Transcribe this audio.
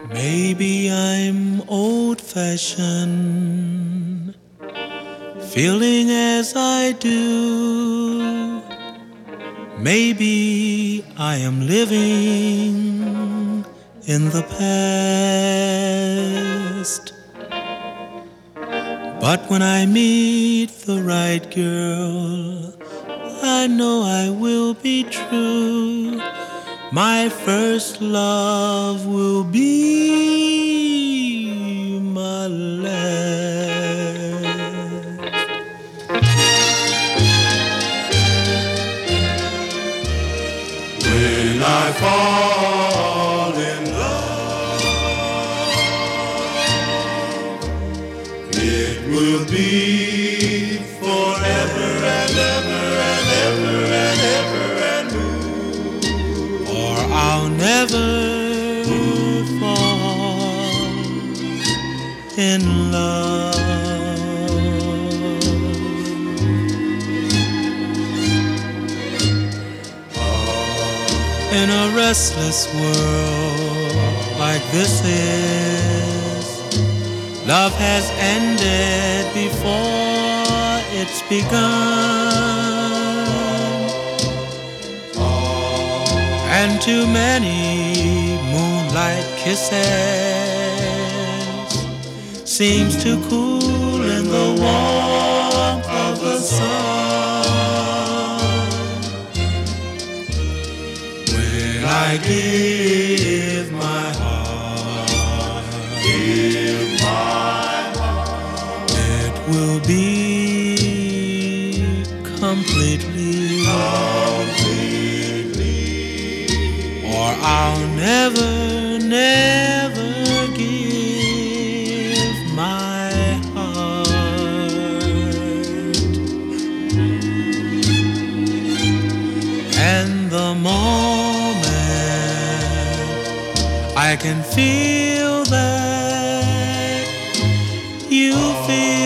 Maybe I'm old-fashioned, feeling as I do. Maybe I am living in the past. But when I meet the right girl, I know I will be true. My first love will be my last. When I fall in love, it will be forever and ever and ever and ever and more. Or I'll never fall in love. In a restless world like this is, love has ended before it's begun. And too many moonlight kisses seems to cool in the warmth of the sun. When I give my heart, it will be completely, or I'll never, never give my heart. And the moment I can feel that you feel